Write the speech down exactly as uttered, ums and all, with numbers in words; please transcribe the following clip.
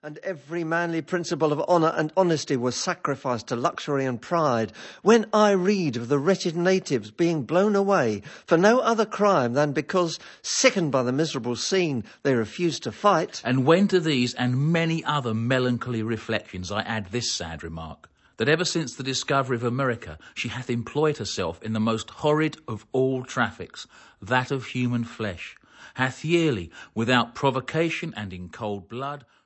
and every manly principle of honour and honesty was sacrificed to luxury and pride, when I read of the wretched natives being blown away for no other crime than because, sickened by the miserable scene, they refused to fight. And when to these and many other melancholy reflections I add this sad remark, that ever since the discovery of America she hath employed herself in the most horrid of all traffics, that of human flesh, hath yearly, without provocation and in cold blood,